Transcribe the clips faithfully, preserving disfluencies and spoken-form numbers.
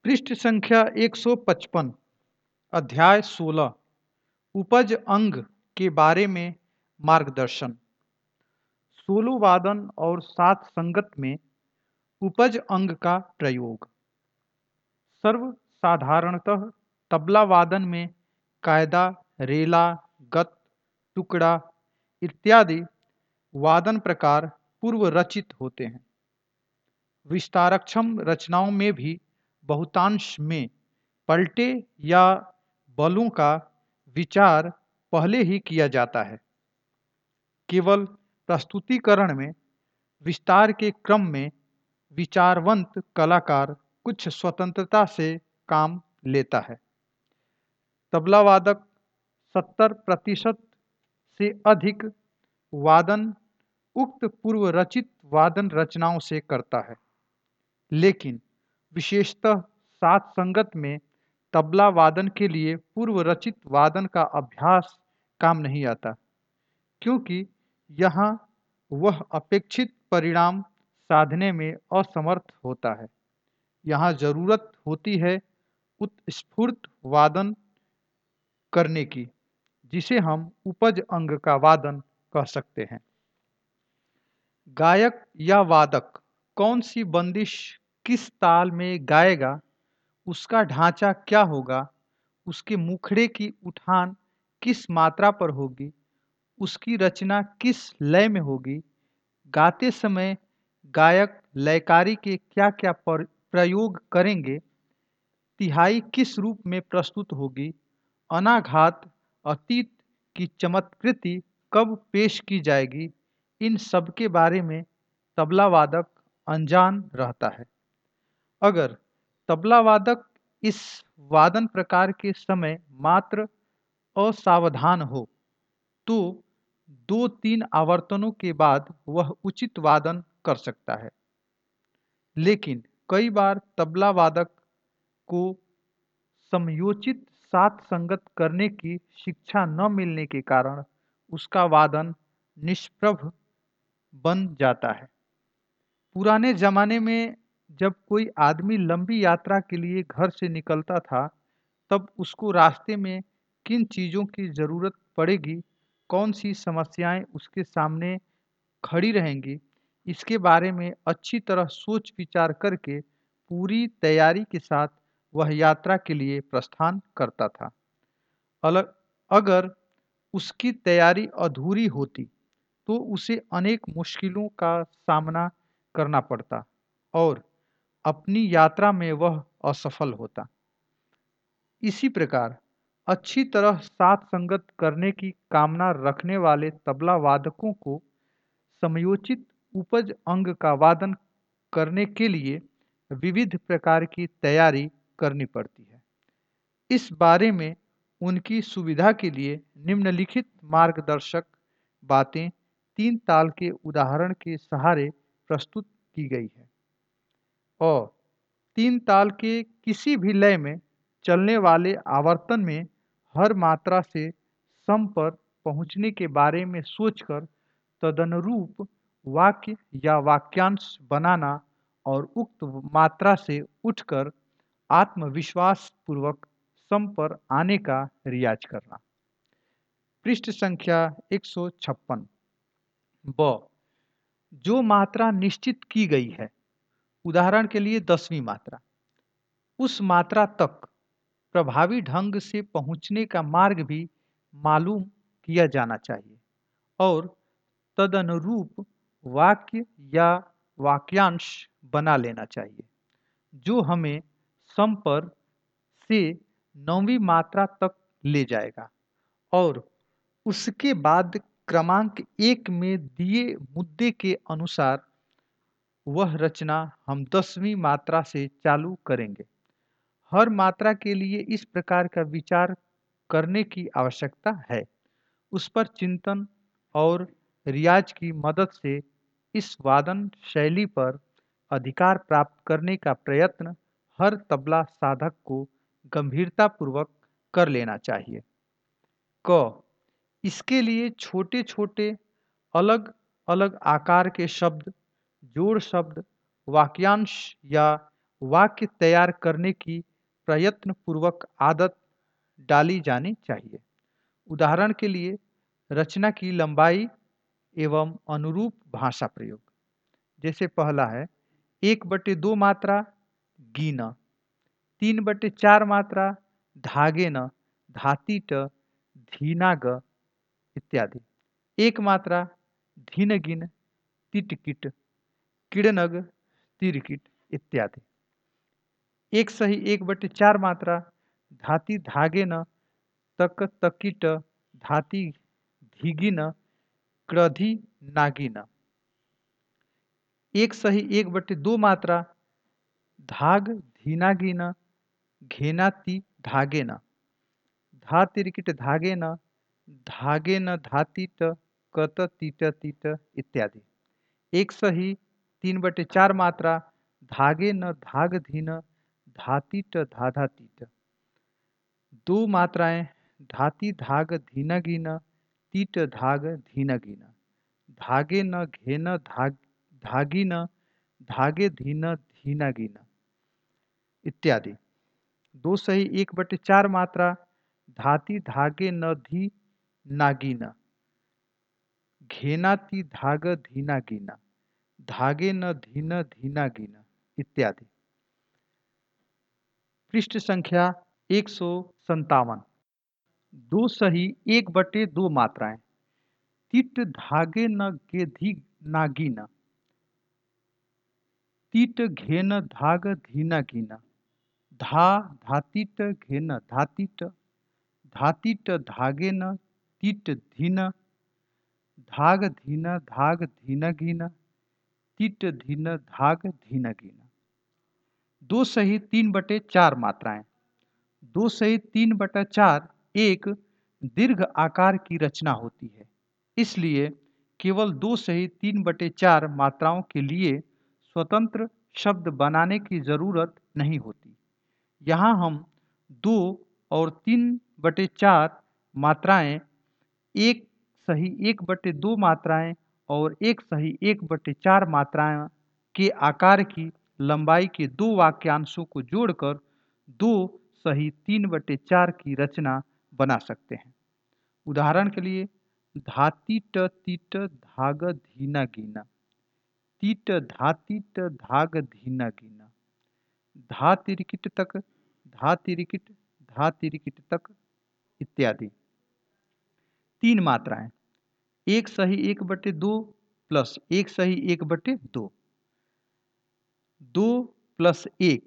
पृष्ठ संख्या एक सौ पचपन, अध्याय सोलह, उपज अंग के बारे में मार्गदर्शन। सोलो वादन और सात संगत में उपज अंग का प्रयोग। सर्वसाधारणतः तबला वादन में कायदा, रेला, गत, टुकड़ा इत्यादि वादन प्रकार पूर्व रचित होते हैं। विस्तारक्षम रचनाओं में भी बहुतांश में पलटे या बलों का विचार पहले ही किया जाता है। केवल प्रस्तुतिकरण में विस्तार के क्रम में विचारवंत कलाकार कुछ स्वतंत्रता से काम लेता है। तबला वादक सत्तर प्रतिशत से अधिक वादन उक्त पूर्व रचित वादन रचनाओं से करता है, लेकिन विशेषतः सात संगत में तबला वादन के लिए पूर्व रचित वादन का अभ्यास काम नहीं आता, क्योंकि यहाँ वह अपेक्षित परिणाम साधने में असमर्थ होता है। यहाँ जरूरत होती है उत्स्फूर्त वादन करने की, जिसे हम उपज अंग का वादन कह सकते हैं। गायक या वादक कौन सी बंदिश किस ताल में गाएगा, उसका ढांचा क्या होगा, उसके मुखड़े की उठान किस मात्रा पर होगी, उसकी रचना किस लय में होगी, गाते समय गायक लयकारी के क्या क्या प्रयोग करेंगे, तिहाई किस रूप में प्रस्तुत होगी, अनाघात अतीत की चमत्कृति कब पेश की जाएगी, इन सब के बारे में तबला वादक अनजान रहता है। अगर तबला वादक इस वादन प्रकार के समय मात्र असावधान हो तो दो तीन आवर्तनों के बाद वह उचित वादन कर सकता है, लेकिन कई बार तबला वादक को समयोचित सात संगत करने की शिक्षा न मिलने के कारण उसका वादन निष्प्रभ बन जाता है। पुराने जमाने में जब कोई आदमी लंबी यात्रा के लिए घर से निकलता था, तब उसको रास्ते में किन चीज़ों की ज़रूरत पड़ेगी, कौन सी समस्याएं उसके सामने खड़ी रहेंगी, इसके बारे में अच्छी तरह सोच विचार करके पूरी तैयारी के साथ वह यात्रा के लिए प्रस्थान करता था। अलग अगर उसकी तैयारी अधूरी होती तो उसे अनेक मुश्किलों का सामना करना पड़ता और अपनी यात्रा में वह असफल होता। इसी प्रकार अच्छी तरह साथ संगत करने की कामना रखने वाले तबला वादकों को समयोचित उपज अंग का वादन करने के लिए विविध प्रकार की तैयारी करनी पड़ती है। इस बारे में उनकी सुविधा के लिए निम्नलिखित मार्गदर्शक बातें तीन ताल के उदाहरण के सहारे प्रस्तुत की गई है। और तीन ताल के किसी भी लय में चलने वाले आवर्तन में हर मात्रा से सम पर पहुँचने के बारे में सोचकर तदनुरूप वाक्य या वाक्यांश बनाना और उक्त मात्रा से उठकर आत्मविश्वास पूर्वक सम पर आने का रियाज करना। पृष्ठ संख्या एक सौ छप्पन। ब, जो मात्रा निश्चित की गई है, उदाहरण के लिए दसवीं मात्रा, उस मात्रा तक प्रभावी ढंग से पहुंचने का मार्ग भी मालूम किया जाना चाहिए और तदनुरूप वाक्य या वाक्यांश बना लेना चाहिए, जो हमें सम पर से नौवीं मात्रा तक ले जाएगा और उसके बाद क्रमांक एक में दिए मुद्दे के अनुसार वह रचना हम दसवीं मात्रा से चालू करेंगे। हर मात्रा के लिए इस प्रकार का विचार करने की आवश्यकता है। उस पर चिंतन और रियाज की मदद से इस वादन शैली पर अधिकार प्राप्त करने का प्रयत्न हर तबला साधक को गंभीरतापूर्वक कर लेना चाहिए। क, इसके लिए छोटे छोटे अलग अलग आकार के शब्द, जोड़ शब्द, वाक्यांश या वाक्य तैयार करने की प्रयत्न पूर्वक आदत डाली जानी चाहिए। उदाहरण के लिए रचना की लंबाई एवं अनुरूप भाषा प्रयोग। जैसे पहला है एक बटे दो मात्रा गीना, तीन बटे चार मात्रा धागे न धाती ट धीनाग इत्यादि। एक मात्रा धीनगिन तिटकिट किड़नग तिरकिट इत्यादि। एक सही एक बटे चार मात्रा धाती धागे न तक तकिट धाती धीगिन क्रधि नागिन। एक सही एक बटे दो मात्रा धाग धीनागिन घेनाती धागे न धा तिरकिट धागे न धागे न धातीट कत तीट तीट इत्यादि। एक सही तीन बटे चार मात्रा धागे न धाग धीन धातीट धाधा तीट। दो मात्राएं धाती धाग धीनगिन तीट धाग धीनगिन धागे न घेन धाग धागिन धागे धीन धीनगिन इत्यादि। दो सही एक बटे चार मात्रा धाती धागे न धी नागिन घेनाती धाग धीनागिन धागे न धीन धीनागिन इत्यादि। पृष्ठ संख्या एक सौ संतावन। दो सही एक बटे दो मात्राएं तीट धागे न गेधी नागिन तीट घेन धाग धीनागिन धा धातीट घेन धातीट धातीट धागे न तीट धीन धाग धीन धाग धीनगिन तीट धीन धाग धीनगिन। दो सही तीन बटे चार मात्राएं। दो सही तीन बटा चार एक दीर्घ आकार की रचना होती है, इसलिए केवल दो सही तीन बटे चार मात्राओं के लिए स्वतंत्र शब्द बनाने की जरूरत नहीं होती। यहाँ हम दो और तीन बटे चार मात्राएं, एक सही एक बटे दो मात्राएं और एक सही एक बटे चार मात्राएं के आकार की लंबाई के दो वाक्यांशों को जोड़कर दो सही तीन बटे चार की रचना बना सकते हैं। उदाहरण के लिए धातीट तीट धाग धीनागिन तीट धातीट धाग धीनागिन धा तिरकिट तक धा तिरकिट धा तिरकिट तक इत्यादि। तीन मात्राएं एक सही एक बटे दो प्लस एक सही एक बटे दो, दो प्लस एक,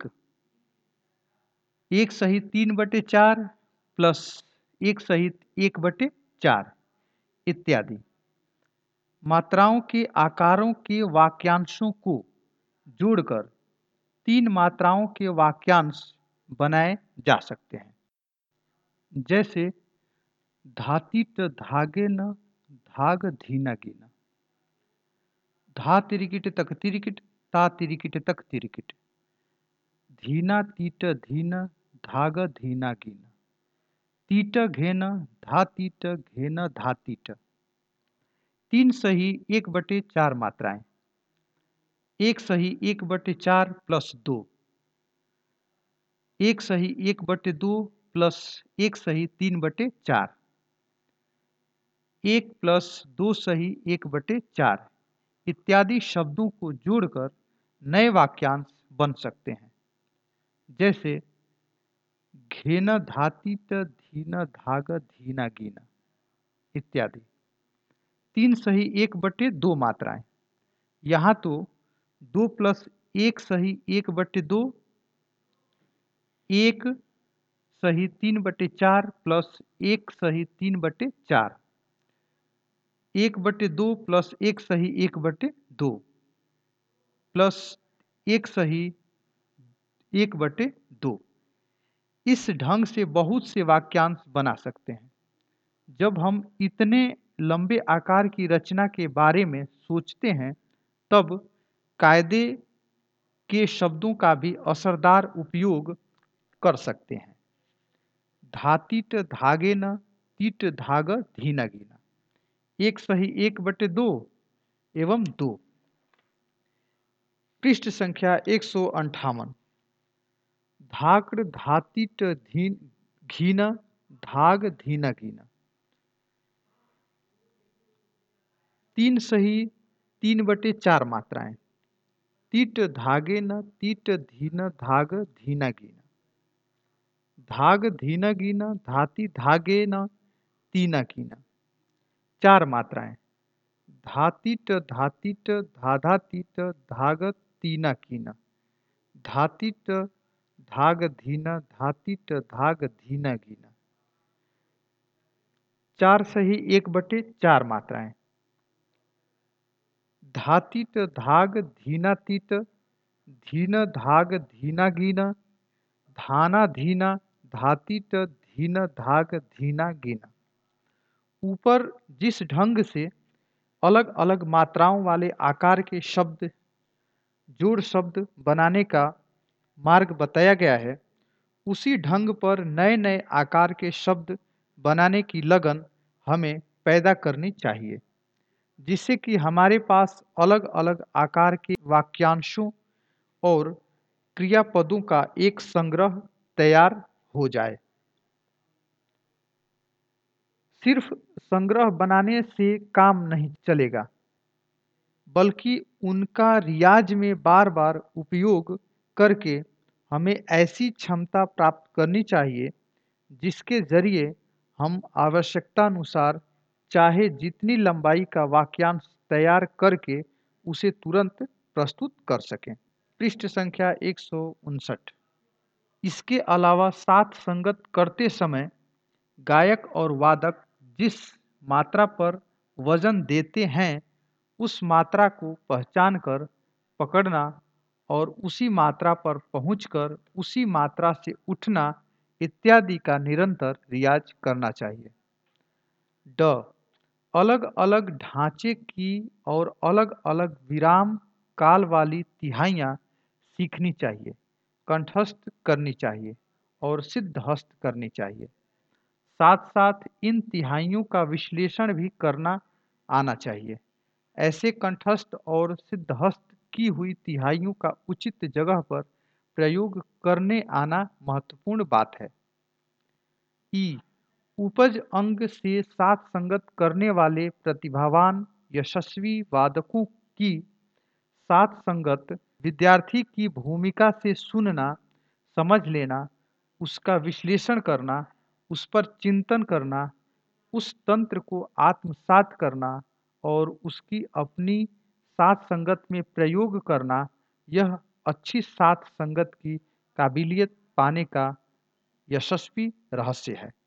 एक सही तीन बटे चार प्लस एक सही एक बटे चार इत्यादि। मात्राओं के आकारों के वाक्यांशों को जोड़कर तीन मात्राओं के वाक्यांश बनाए जा सकते हैं। जैसे धातीट धागे न धाग धीनागिन धा तिरकिट तक तिरकिट ता तिरकिट तक तिरकिट धीना तीट धीन धाग धीनागिन तीट घेन धा तीट घेन धातीट। तीन सही एक बटे चार मात्राएं एक सही एक बटे चार प्लस दो, एक सही एक बटे दो प्लस एक सही तीन बटे चार, एक प्लस दो सही एक बटे चार इत्यादि शब्दों को जोड़कर नए वाक्यांश बन सकते हैं। जैसे घेन धातीट धीन धाग धीनागिन इत्यादि। तीन सही एक बटे दो मात्राएं, यहाँ तो दो प्लस एक सही एक बटे दो, एक सही तीन बटे चार प्लस एक सही तीन बटे चार, एक बटे दो प्लस एक सही एक बटे दो प्लस एक सही एक बटे दो। इस ढंग से बहुत से वाक्यांश बना सकते हैं। जब हम इतने लंबे आकार की रचना के बारे में सोचते हैं तब कायदे के शब्दों का भी असरदार उपयोग कर सकते हैं। धातीट धागे न तीट धाग धीनागिन एक सही एक बटे दो एवं दो। पृष्ठ संख्या एक सौ अंठावन। धाकृ धातिट धीन घीन धाग धीन घीन। तीन सही तीन बटे चार मात्राएं। तीट धागे न तीट धीन धाग धीन घीन। धाग धीन घीन धाति धागे न तीन कीन। चार मात्राएं। धातिट धातिट धाधातिट धाग तीन कीन। धातिट धाग धीन धातिट धाग धीन घीन। चार सही एक बटे चार मात्राएं। धातिट धाग धीनातिट धीन धाग धीना घीन। धाना धीना धातिट धीन धाग धीना घीन। ऊपर जिस ढंग से अलग अलग मात्राओं वाले आकार के शब्द जोड़ शब्द बनाने का मार्ग बताया गया है, उसी ढंग पर नए नए आकार के शब्द बनाने की लगन हमें पैदा करनी चाहिए, जिससे कि हमारे पास अलग अलग आकार के वाक्यांशों और क्रियापदों का एक संग्रह तैयार हो जाए। सिर्फ संग्रह बनाने से काम नहीं चलेगा, बल्कि उनका रियाज में बार बार उपयोग करके हमें ऐसी क्षमता प्राप्त करनी चाहिए जिसके जरिए हम आवश्यकतानुसार चाहे जितनी लंबाई का वाक्यांश तैयार करके उसे तुरंत प्रस्तुत कर सकें। पृष्ठ संख्या एक सौ उनसठ। इसके अलावा साथ संगत करते समय गायक और वादक जिस मात्रा पर वजन देते हैं, उस मात्रा को पहचान कर पकड़ना और उसी मात्रा पर पहुंचकर उसी मात्रा से उठना इत्यादि का निरंतर रियाज करना चाहिए। ड अलग अलग ढांचे की और अलग अलग विराम काल वाली तिहाइयाँ सीखनी चाहिए, कंठस्थ करनी चाहिए और सिद्धहस्त करनी चाहिए। साथ साथ इन तिहाइयों का विश्लेषण भी करना आना चाहिए। ऐसे कंठस्थ और सिद्धहस्त की हुई तिहाइयों का उचित जगह पर प्रयोग करने आना महत्वपूर्ण बात है। ई उपज अंग से साथ संगत करने वाले प्रतिभावान यशस्वी वादकों की साथ संगत विद्यार्थी की भूमिका से सुनना, समझ लेना, उसका विश्लेषण करना, उस पर चिंतन करना, उस तंत्र को आत्मसात करना और उसकी अपनी साथ संगत में प्रयोग करना, यह अच्छी साथ संगत की काबिलियत पाने का यशस्वी रहस्य है।